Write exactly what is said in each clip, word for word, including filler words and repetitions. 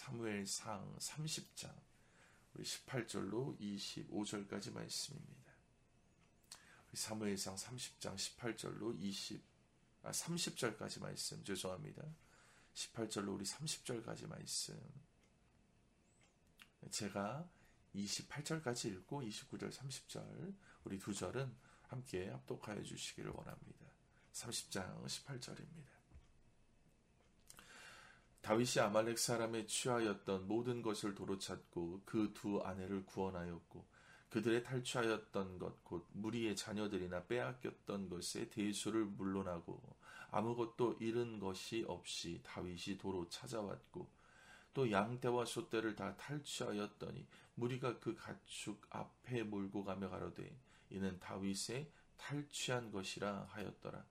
사무엘상 삼십 장 우리 십팔 절로 이십오 절까지 말씀입니다. 우리 사무엘상 삼십 장 십팔 절로 이십 아 삼십 절까지 말씀 죄송합니다. 십팔 절로 우리 삼십 절까지 말씀. 제가 이십팔 절까지 읽고 이십구 절 삼십 절 우리 두 절은 함께 합독하여 주시기를 원합니다. 삼십 장 십팔 절입니다. 다윗이 아말렉 사람에 취하였던 모든 것을 도로 찾고 그 두 아내를 구원하였고 그들의 탈취하였던 것 곧 무리의 자녀들이나 빼앗겼던 것의 대수를 물론하고 아무것도 잃은 것이 없이 다윗이 도로 찾아왔고 또 양떼와 소떼를 다 탈취하였더니 무리가 그 가축 앞에 몰고 가며 가로되 이는 다윗의 탈취한 것이라 하였더라.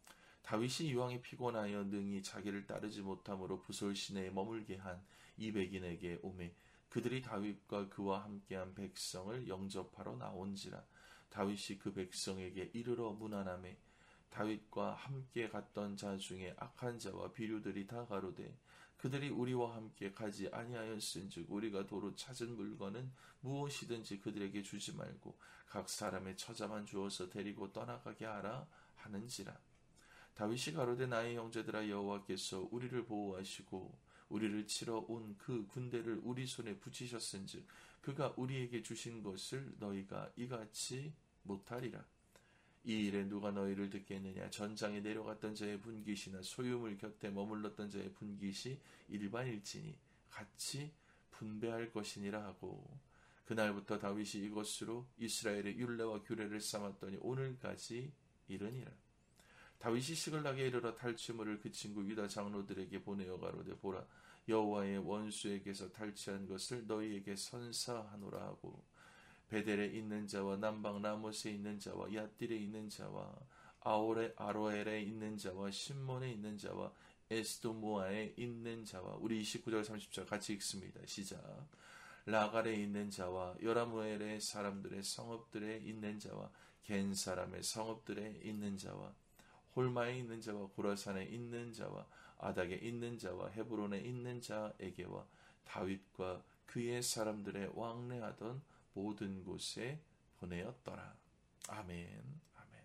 다윗이 이왕에 피곤하여 능히 자기를 따르지 못함으로 부솔 시내에 머물게 한 이백인에게 오매 그들이 다윗과 그와 함께한 백성을 영접하러 나온지라. 다윗이 그 백성에게 이르러 문안하매 다윗과 함께 갔던 자 중에 악한 자와 비류들이 다 가로되 그들이 우리와 함께 가지 아니하였은즉 우리가 도로 찾은 물건은 무엇이든지 그들에게 주지 말고 각 사람의 처자만 주어서 데리고 떠나가게 하라 하는지라. 다윗이 가로되 나의 형제들아 여호와께서 우리를 보호하시고 우리를 치러 온 그 군대를 우리 손에 붙이셨은즉 그가 우리에게 주신 것을 너희가 이같이 못하리라. 이 일에 누가 너희를 듣겠느냐. 전장에 내려갔던 자의 분깃이나 소유물 곁에 머물렀던 자의 분깃이 일반일지니 같이 분배할 것이니라 하고 그날부터 다윗이 이것으로 이스라엘의 율례와 규례를 삼았더니 오늘까지 이르니라. 다윗이 시글락에 이르러 탈취물을 그 친구 유다 장로들에게 보내어 가로되 보라 여호와의 원수에게서 탈취한 것을 너희에게 선사하노라 하고 베델에 있는 자와 남방 라못에 있는 자와 얏딜에 있는 자와 아오레, 아로엘에 있는 자와 신몬에 있는 자와 에스도모아에 있는 자와 우리 이십구 절 삼십 절 같이 읽습니다. 시작. 라갈에 있는 자와 요라무엘의 사람들의 성읍들에 있는 자와 겐 사람의 성읍들에 있는 자와 홀마에 있는 자와 고라산에 있는 자와 아닥에 있는 자와 헤브론에 있는 자에게와 다윗과 그의 사람들의 왕래하던 모든 곳에 보내었더라. 아멘. 아멘.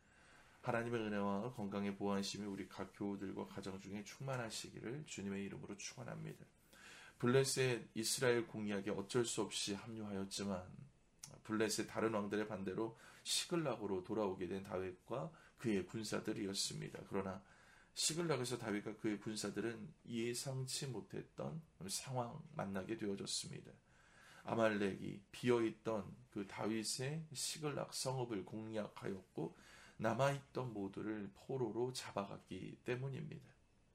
하나님의 은혜와 건강의 보호하심이 우리 각 교우들과 가정 중에 충만하시기를 주님의 이름으로 축원합니다. 블레셋 이스라엘 공략에 어쩔 수 없이 합류하였지만 블레셋 다른 왕들의 반대로 시글락으로 돌아오게 된 다윗과 그의 군사들이었습니다. 그러나 시글락에서 다윗과 그의 군사들은 예상치 못했던 상황 만나게 되어졌습니다. 아말렉이 비어있던 그 다윗의 시글락 성읍을 공략하였고 남아있던 모두를 포로로 잡아갔기 때문입니다.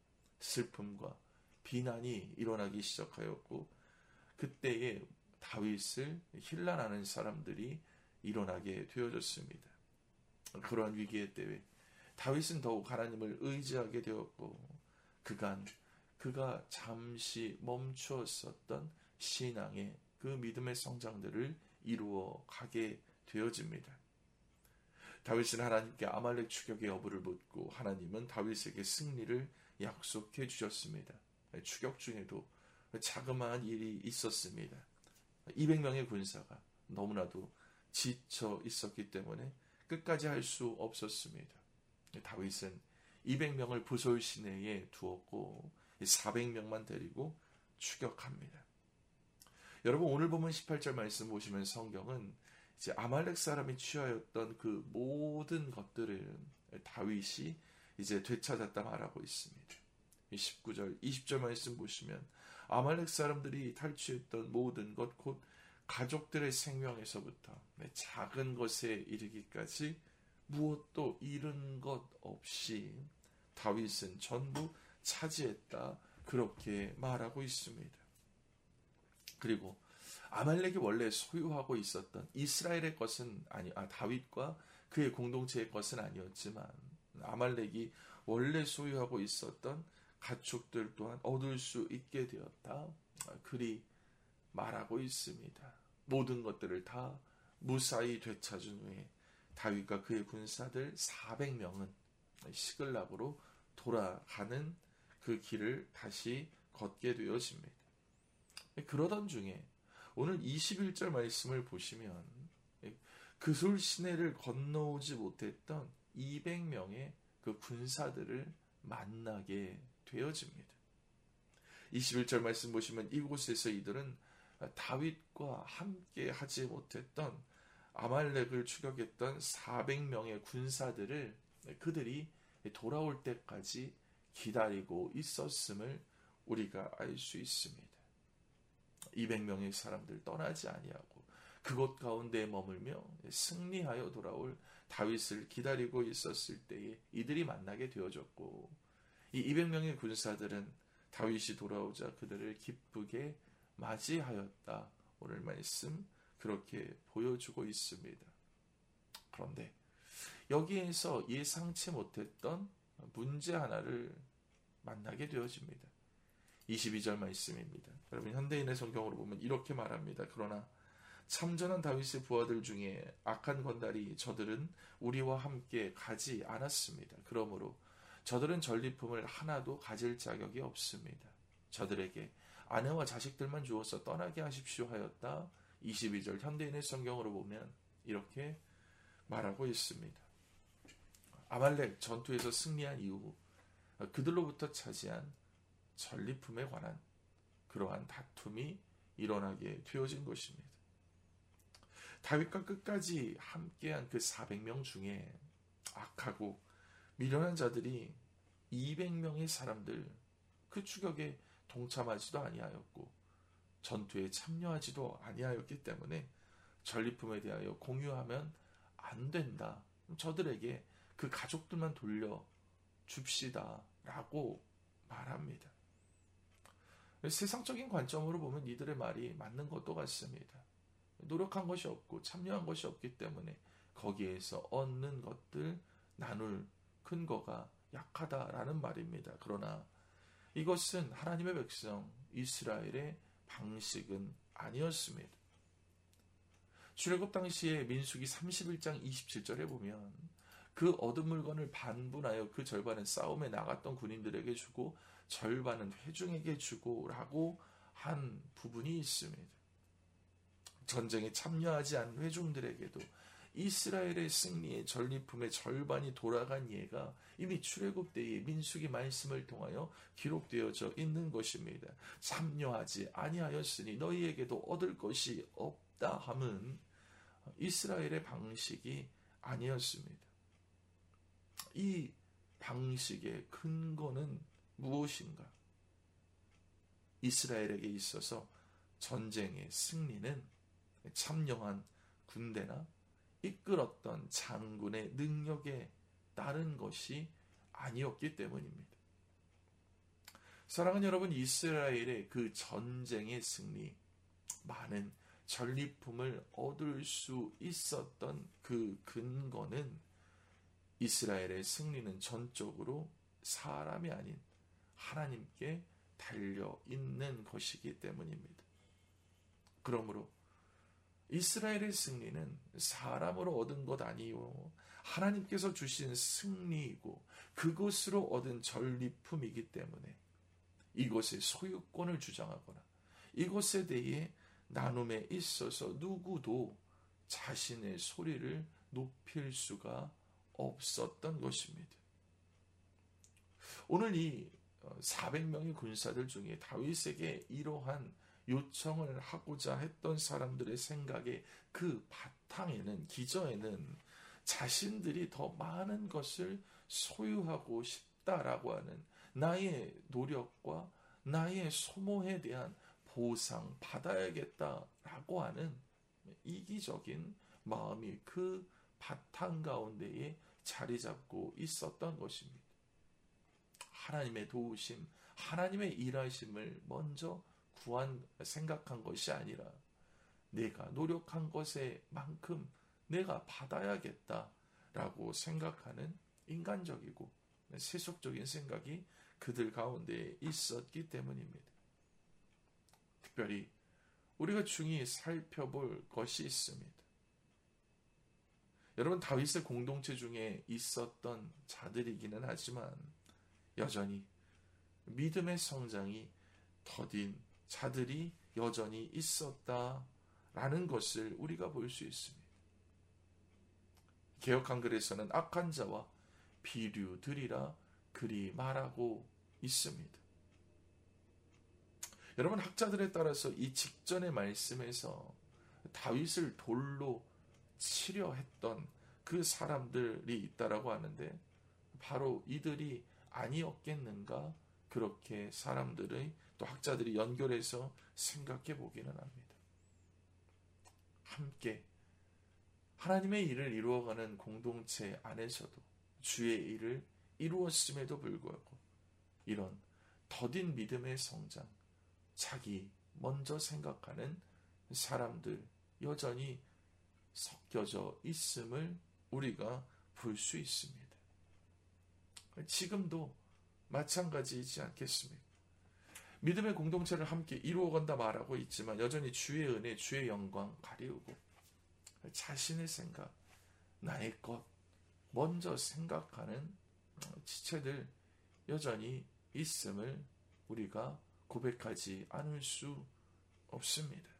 슬픔과 비난이 일어나기 시작하였고 그때에 다윗을 힐난하는 사람들이 일어나게 되어졌습니다. 그러한 위기의 때에 다윗은 더욱 하나님을 의지하게 되었고 그간 그가 잠시 멈추었었던 신앙의 그 믿음의 성장들을 이루어 가게 되어집니다. 다윗은 하나님께 아말렉 추격의 여부를 묻고 하나님은 다윗에게 승리를 약속해 주셨습니다. 추격 중에도 자그마한 일이 있었습니다. 이백 명의 군사가 너무나도 지쳐 있었기 때문에 끝까지 할 수 없었습니다. 다윗은 이백 명을 부솔 시내에 두었고 사백 명만 데리고 추격합니다. 여러분 오늘 보면 십팔 절 말씀 보시면 성경은 이제 아말렉 사람이 취하였던 그 모든 것들을 다윗이 이제 되찾았다 말하고 있습니다. 십구 절, 이십 절 말씀 보시면 아말렉 사람들이 탈취했던 모든 것, 곧 가족들의 생명에서부터 작은 것에 이르기까지 무엇도 잃은 것 없이 다윗은 전부 차지했다. 그렇게 말하고 있습니다. 그리고 아말렉이 원래 소유하고 있었던 이스라엘의 것은 아니, 아, 다윗과 그의 공동체의 것은 아니었지만 아말렉이 원래 소유하고 있었던 가축들 또한 얻을 수 있게 되었다. 그리 말하고 있습니다. 모든 것들을 다 무사히 되찾은 후에 다윗과 그의 군사들 사백 명은 시글락으로 돌아가는 그 길을 다시 걷게 되어집니다. 그러던 중에 오늘 이십일 절 말씀을 보시면 그솔 시내를 건너오지 못했던 이백 명의 그 군사들을 만나게 되어집니다. 이십일 절 말씀 보시면 이곳에서 이들은 다윗과 함께 하지 못했던 아말렉을 추격했던 사백 명의 군사들을 그들이 돌아올 때까지 기다리고 있었음을 우리가 알 수 있습니다. 이백 명의 사람들 떠나지 아니하고 그곳 가운데 머물며 승리하여 돌아올 다윗을 기다리고 있었을 때에 이들이 만나게 되어졌고, 이 이백 명의 군사들은 다윗이 돌아오자 그들을 기쁘게 맞이하였다. 오늘 말씀 그렇게 보여주고 있습니다. 그런데 여기에서 예상치 못했던 문제 하나를 만나게 되어집니다. 이십이 절 말씀입니다. 여러분, 현대인의 성경으로 보면 이렇게 말합니다. 그러나 참전한 다윗의 부하들 중에 악한 건달이 저들은 우리와 함께 가지 않았습니다. 그러므로 저들은 전리품을 하나도 가질 자격이 없습니다. 저들에게 아내와 자식들만 주어서 떠나게 하십시오 하였다. 이십이 절 현대인의 성경으로 보면 이렇게 말하고 있습니다. 아말렉 전투에서 승리한 이후 그들로부터 차지한 전리품에 관한 그러한 다툼이 일어나게 되어진 것입니다. 다윗과 끝까지 함께한 그 사백 명 중에 악하고 미련한 자들이 이백 명의 사람들, 그 추격에 동참하지도 아니하였고 전투에 참여하지도 아니하였기 때문에 전리품에 대하여 공유하면 안 된다. 저들에게 그 가족들만 돌려 줍시다 라고 말합니다. 세상적인 관점으로 보면 이들의 말이 맞는 것도 같습니다. 노력한 것이 없고 참여한 것이 없기 때문에 거기에서 얻는 것들 나눌 근거가 약하다라는 말입니다. 그러나 이것은 하나님의 백성 이스라엘의 방식은 아니었습니다. 출애굽 당시에 민수기 삼십일 장 이십칠 절에 보면 그 얻은 물건을 반분하여 그 절반은 싸움에 나갔던 군인들에게 주고 절반은 회중에게 주고 라고 한 부분이 있습니다. 전쟁에 참여하지 않은 회중들에게도 이스라엘의 승리의 전리품의 절반이 돌아간 예가 이미 출애굽 때의 민수기 말씀을 통하여 기록되어져 있는 것입니다. 참여하지 아니하였으니 너희에게도 얻을 것이 없다 함은 이스라엘의 방식이 아니었습니다. 이 방식의 근거는 무엇인가? 이스라엘에게 있어서 전쟁의 승리는 참여한 군대나 이끌었던 장군의 능력에 따른 것이 아니었기 때문입니다. 사랑하는 여러분, 이스라엘의 그 전쟁의 승리, 많은 전리품을 얻을 수 있었던 그 근거는 이스라엘의 승리는 전적으로 사람이 아닌 하나님께 달려있는 것이기 때문입니다. 그러므로 이스라엘의 승리는 사람으로 얻은 것 아니요 하나님께서 주신 승리이고 그것으로 얻은 전리품이기 때문에 이것의 소유권을 주장하거나 이것에 대해 나눔에 있어서 누구도 자신의 소리를 높일 수가 없었던 것입니다. 오늘 이 사백 명의 군사들 중에 다윗에게 이러한 요청을 하고자 했던 사람들의 생각에 그 바탕에는, 기저에는 자신들이 더 많은 것을 소유하고 싶다라고 하는 나의 노력과 나의 소모에 대한 보상 받아야겠다라고 하는 이기적인 마음이 그 바탕 가운데에 자리 잡고 있었던 것입니다. 하나님의 도우심, 하나님의 일하심을 먼저 구한, 생각한 것이 아니라 내가 노력한 것에 만큼 내가 받아야겠다라고 생각하는 인간적이고 세속적인 생각이 그들 가운데 있었기 때문입니다. 특별히 우리가 중히 살펴볼 것이 있습니다. 여러분, 다윗의 공동체 중에 있었던 자들이기는 하지만 여전히 믿음의 성장이 더딘 자들이 여전히 있었다라는 것을 우리가 볼 수 있습니다. 개역 한글에서는 악한 자와 비류들이라 그리 말하고 있습니다. 여러분, 학자들에 따라서 이 직전의 말씀에서 다윗을 돌로 치려 했던 그 사람들이 있다라고 하는데 바로 이들이 아니었겠는가, 그렇게 사람들의 또 학자들이 연결해서 생각해 보기는 합니다. 함께 하나님의 일을 이루어가는 공동체 안에서도 주의 일을 이루었음에도 불구하고 이런 더딘 믿음의 성장, 자기 먼저 생각하는 사람들 여전히 섞여져 있음을 우리가 볼 수 있습니다. 지금도 마찬가지이지 않겠습니까? 믿음의 공동체를 함께 이루어간다 말하고 있지만 여전히 주의 은혜, 주의 영광 가리우고 자신의 생각, 나의 것 먼저 생각하는 지체들 여전히 있음을 우리가 고백하지 않을 수 없습니다.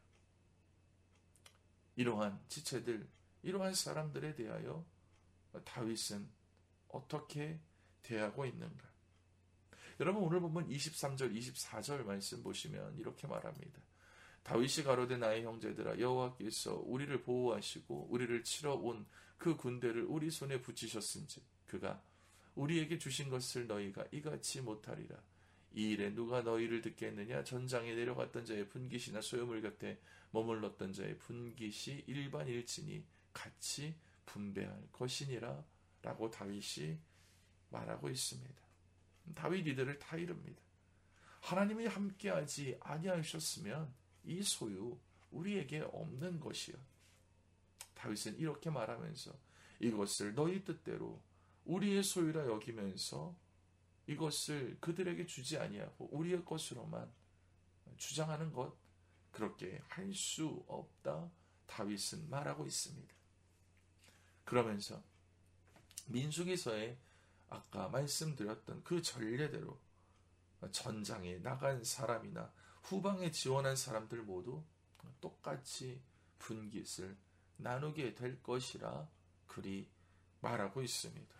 이러한 지체들, 이러한 사람들에 대하여 다윗은 어떻게 대하고 있는가? 여러분, 오늘 보면 이십삼 절, 이십사 절 말씀 보시면 이렇게 말합니다. 다윗이 가로되 나의 형제들아, 여호와께서 우리를 보호하시고 우리를 치러 온 그 군대를 우리 손에 붙이셨은즉 그가 우리에게 주신 것을 너희가 이같이 못하리라. 이 일에 누가 너희를 듣겠느냐? 전장에 내려갔던 자의 분깃이나 소유물 곁에 머물렀던 자의 분깃이 일반일진이 같이 분배할 것이니라 라고 다윗이 말하고 있습니다. 다윗 이들을 다 이릅니다. 하나님이 함께하지 아니하셨으면 이 소유 우리에게 없는 것이요. 다윗은 이렇게 말하면서 이것을 너희 뜻대로 우리의 소유라 여기면서 이것을 그들에게 주지 아니하고 우리의 것으로만 주장하는 것, 그렇게 할 수 없다 다윗은 말하고 있습니다. 그러면서 민수기서에 아까 말씀드렸던 그 전례대로 전장에 나간 사람이나 후방에 지원한 사람들 모두 똑같이 분깃을 나누게 될 것이라 그리 말하고 있습니다.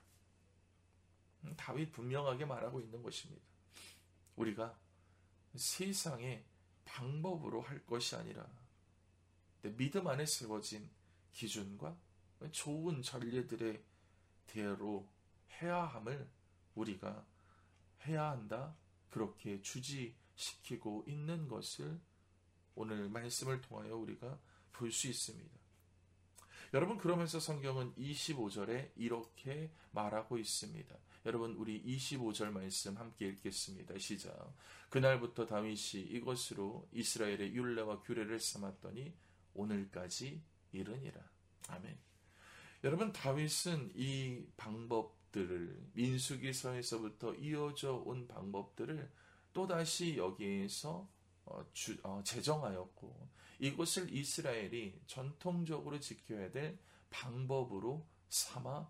다윗 분명하게 말하고 있는 것입니다. 우리가 세상의 방법으로 할 것이 아니라 믿음 안에 세워진 기준과 좋은 전례들의 대로 해야 함을 우리가 해야 한다, 그렇게 주지시키고 있는 것을 오늘 말씀을 통하여 우리가 볼 수 있습니다. 여러분, 그러면서 성경은 이십오 절에 이렇게 말하고 있습니다. 여러분, 우리 이십오 절 말씀 함께 읽겠습니다. 시작. 그날부터 다윗이 이것으로 이스라엘의 율례와 규례를 삼았더니 오늘까지 이르니라. 아멘. 여러분, 다윗은 이 방법들을, 민수기서에서부터 이어져 온 방법들을 또다시 여기에서 어, 주, 어, 제정하였고 이것을 이스라엘이 전통적으로 지켜야 될 방법으로 삼아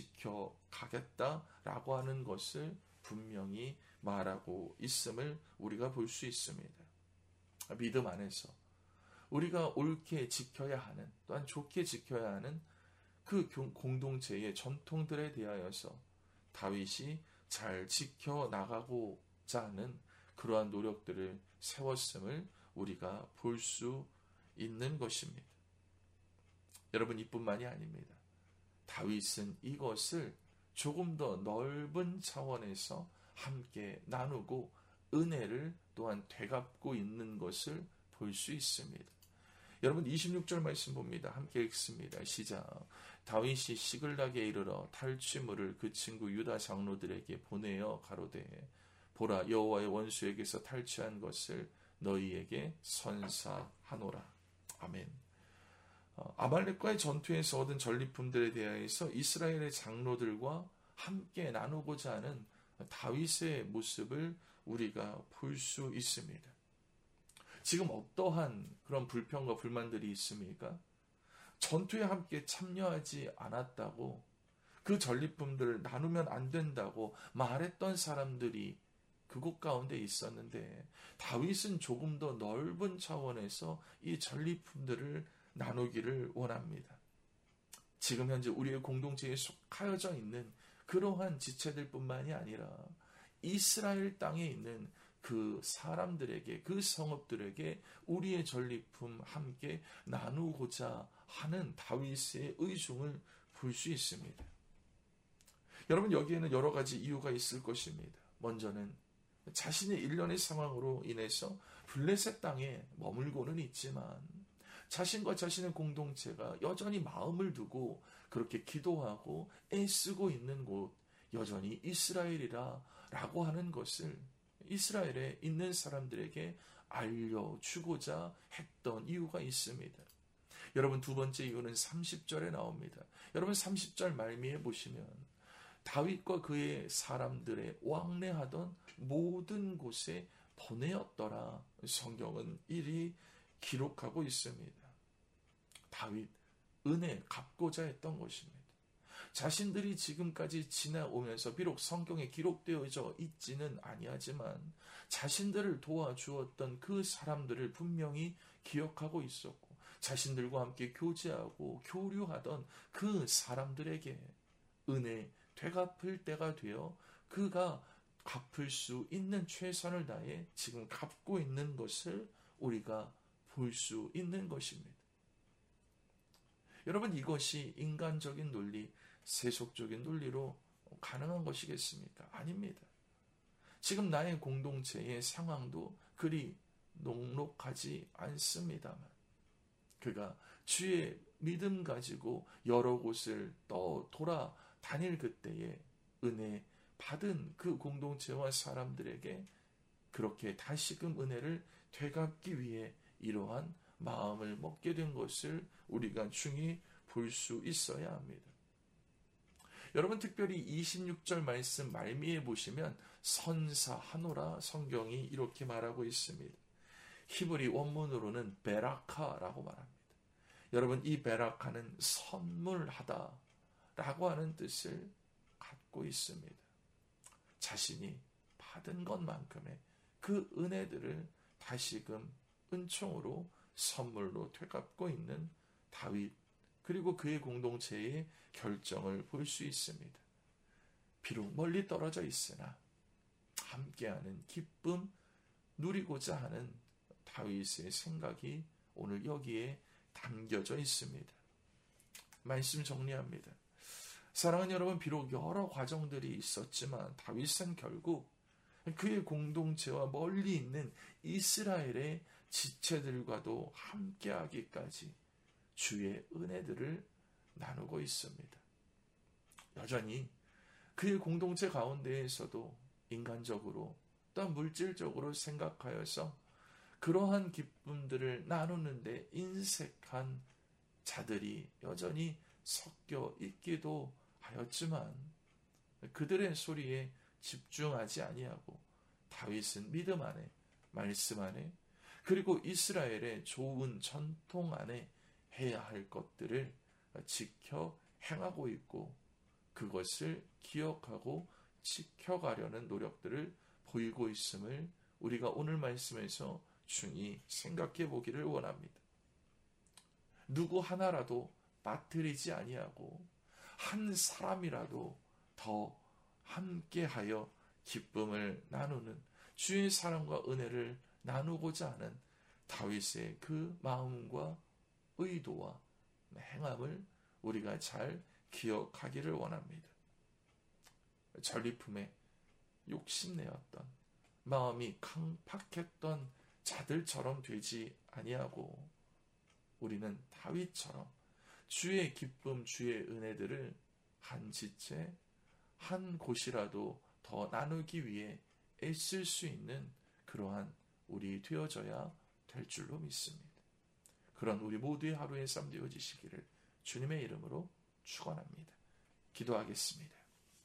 지켜가겠다라고 하는 것을 분명히 말하고 있음을 우리가 볼 수 있습니다. 믿음 안에서 우리가 옳게 지켜야 하는, 또한 좋게 지켜야 하는 그 공동체의 전통들에 대하여서 다윗이 잘 지켜나가고자 하는 그러한 노력들을 세웠음을 우리가 볼 수 있는 것입니다. 여러분, 이뿐만이 아닙니다. 다윗은 이것을 조금 더 넓은 차원에서 함께 나누고 은혜를 또한 되갚고 있는 것을 볼 수 있습니다. 여러분, 이십육 절 말씀 봅니다. 함께 읽습니다. 시작. 다윗이 시글락에 이르러 탈취물을 그 친구 유다 장로들에게 보내어 가로되 보라, 여호와의 원수에게서 탈취한 것을 너희에게 선사하노라. 아멘. 아말렉과의 전투에서 얻은 전리품들에 대해서 이스라엘의 장로들과 함께 나누고자 하는 다윗의 모습을 우리가 볼 수 있습니다. 지금 어떠한 그런 불평과 불만들이 있습니까? 전투에 함께 참여하지 않았다고, 그 전리품들을 나누면 안 된다고 말했던 사람들이 그곳 가운데 있었는데 다윗은 조금 더 넓은 차원에서 이 전리품들을 나누기를 원합니다. 지금 현재 우리의 공동체에 속하여져 있는 그러한 지체들뿐만이 아니라 이스라엘 땅에 있는 그 사람들에게, 그 성읍들에게 우리의 전리품 함께 나누고자 하는 다윗의 의중을 볼 수 있습니다. 여러분, 여기에는 여러 가지 이유가 있을 것입니다. 먼저는 자신의 일련의 상황으로 인해서 블레셋 땅에 머물고는 있지만 자신과 자신의 공동체가 여전히 마음을 두고 그렇게 기도하고 애쓰고 있는 곳, 여전히 이스라엘이라 라고 하는 것을 이스라엘에 있는 사람들에게 알려주고자 했던 이유가 있습니다. 여러분, 두 번째 이유는 삼십 절에 나옵니다. 여러분, 삼십 절 말미에 보시면 다윗과 그의 사람들의 왕래하던 모든 곳에 보내었더라. 성경은 이리 기록하고 있습니다. 다윗, 은혜 갚고자 했던 것입니다. 자신들이 지금까지 지나오면서 비록 성경에 기록되어져 있지는 아니하지만 자신들을 도와주었던 그 사람들을 분명히 기억하고 있었고 자신들과 함께 교제하고 교류하던 그 사람들에게 은혜 되갚을 때가 되어 그가 갚을 수 있는 최선을 다해 지금 갚고 있는 것을 우리가 볼 수 있는 것입니다. 여러분, 이것이 인간적인 논리, 세속적인 논리로 가능한 것이겠습니까? 아닙니다. 지금 나의 공동체의 상황도 그리 녹록하지 않습니다만 그가 주의 믿음 가지고 여러 곳을 또 돌아다닐 그때에 은혜 받은 그 공동체와 사람들에게 그렇게 다시금 은혜를 되갚기 위해 이러한 마음을 먹게 된 것을 우리가 중히 볼 수 있어야 합니다. 여러분, 특별히 이십육 절 말씀 말미에 보시면 선사하노라 성경이 이렇게 말하고 있습니다. 히브리 원문으로는 베라카라고 말합니다. 여러분, 이 베라카는 선물하다 라고 하는 뜻을 갖고 있습니다. 자신이 받은 것만큼의 그 은혜들을 다시금 은총으로 선물로 되갚고 있는 다윗 그리고 그의 공동체의 결정을 볼 수 있습니다. 비록 멀리 떨어져 있으나 함께하는 기쁨 누리고자 하는 다윗의 생각이 오늘 여기에 담겨져 있습니다. 말씀 정리합니다. 사랑하는 여러분, 비록 여러 과정들이 있었지만 다윗은 결국 그의 공동체와 멀리 있는 이스라엘의 지체들과도 함께하기까지 주의 은혜들을 나누고 있습니다. 여전히 그의 공동체 가운데에서도 인간적으로 또한 물질적으로 생각하여서 그러한 기쁨들을 나누는데 인색한 자들이 여전히 섞여 있기도 하였지만 그들의 소리에 집중하지 아니하고 다윗은 믿음 안에, 말씀 안에, 그리고 이스라엘의 좋은 전통 안에 해야 할 것들을 지켜 행하고 있고 그것을 기억하고 지켜가려는 노력들을 보이고 있음을 우리가 오늘 말씀에서 중히 생각해 보기를 원합니다. 누구 하나라도 빠뜨리지 아니하고 한 사람이라도 더 함께하여 기쁨을 나누는 주의 사랑과 은혜를 나누고자 하는 다윗의 그 마음과 의도와 행함을 우리가 잘 기억하기를 원합니다. 전리품에 욕심내었던 마음이 강팍했던 자들처럼 되지 아니하고 우리는 다윗처럼 주의 기쁨, 주의 은혜들을 한 지체, 한 곳이라도 더 나누기 위해 애쓸 수 있는 그러한 우리 되어져야 될 줄로 믿습니다. 그런 우리 모두의 하루의 삶 되어지시기를 주님의 이름으로 축원합니다. 기도하겠습니다.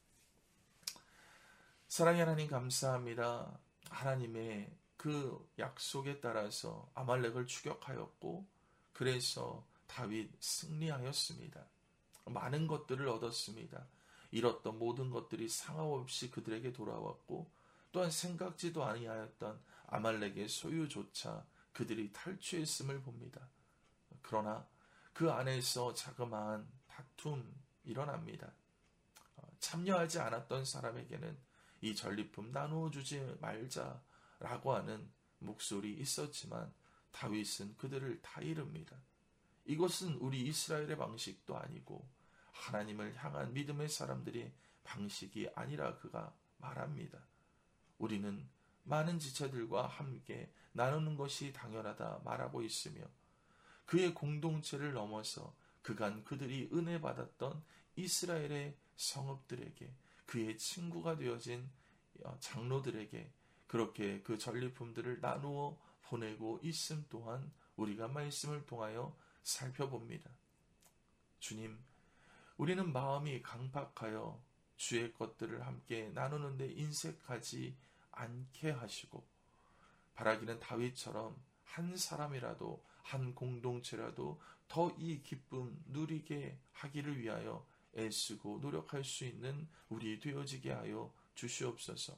사랑의 하나님, 감사합니다. 하나님의 그 약속에 따라서 아말렉을 추격하였고 그래서 다윗 승리하였습니다. 많은 것들을 얻었습니다. 잃었던 모든 것들이 상하없이 그들에게 돌아왔고 또한 생각지도 아니하였던 아말렉의 소유조차 그들이 탈취했음을 봅니다. 그러나 그 안에서 자그마한 다툼 일어납니다. 참여하지 않았던 사람에게는 이 전리품 나누어 주지 말자라고 하는 목소리 있었지만 다윗은 그들을 다 이릅니다. 이것은 우리 이스라엘의 방식도 아니고 하나님을 향한 믿음의 사람들의 방식이 아니라 그가 말합니다. 우리는 많은 지체들과 함께 나누는 것이 당연하다 말하고 있으며 그의 공동체를 넘어서 그간 그들이 은혜 받았던 이스라엘의 성읍들에게 그의 친구가 되어진 장로들에게 그렇게 그 전리품들을 나누어 보내고 있음 또한 우리가 말씀을 통하여 살펴봅니다. 주님, 우리는 마음이 강박하여 주의 것들을 함께 나누는데 인색하지 않게 하시고 바라기는 다윗처럼 한 사람이라도 한 공동체라도 더 이 기쁨 누리게 하기를 위하여 애쓰고 노력할 수 있는 우리 되어지게 하여 주시옵소서.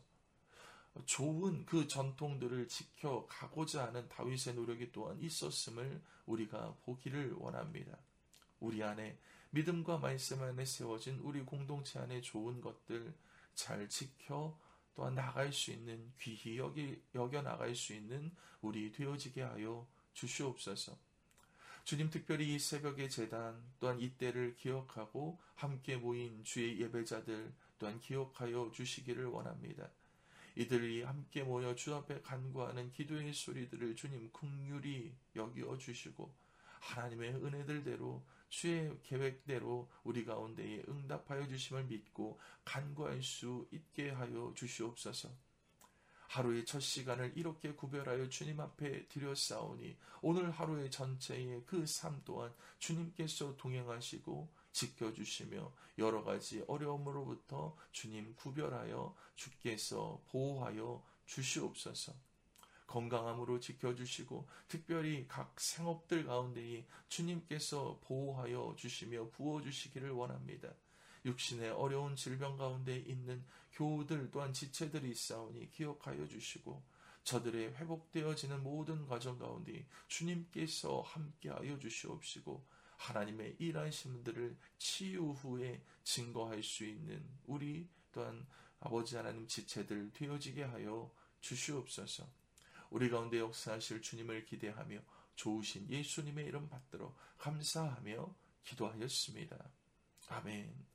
좋은 그 전통들을 지켜가고자 하는 다윗의 노력이 또한 있었음을 우리가 보기를 원합니다. 우리 안에 믿음과 말씀 안에 세워진 우리 공동체 안에 좋은 것들 잘 지켜 또한 나갈 수 있는 귀히 여기, 여겨 나갈 수 있는 우리 되어지게 하여 주시옵소서. 주님, 특별히 이 새벽의 제단 또한 이때를 기억하고 함께 모인 주의 예배자들 또한 기억하여 주시기를 원합니다. 이들이 함께 모여 주 앞에 간구하는 기도의 소리들을 주님 긍휼히 여겨 주시고 하나님의 은혜들대로 주의 계획대로 우리 가운데에 응답하여 주심을 믿고 간구할 수 있게 하여 주시옵소서. 하루의 첫 시간을 이렇게 구별하여 주님 앞에 드렸사오니 오늘 하루의 전체의 그 삶 또한 주님께서 동행하시고 지켜주시며 여러 가지 어려움으로부터 주님 구별하여 주께서 보호하여 주시옵소서. 건강함으로 지켜주시고 특별히 각 생업들 가운데에 주님께서 보호하여 주시며 부어주시기를 원합니다. 육신의 어려운 질병 가운데 있는 교우들 또한 지체들이 있사오니 기억하여 주시고 저들의 회복되어지는 모든 과정 가운데 주님께서 함께하여 주시옵시고 하나님의 일하심들을 치유 후에 증거할 수 있는 우리 또한 아버지 하나님 지체들 되어지게 하여 주시옵소서. 우리 가운데 역사하실 주님을 기대하며 좋으신 예수님의 이름 받들어 감사하며 기도하였습니다. 아멘.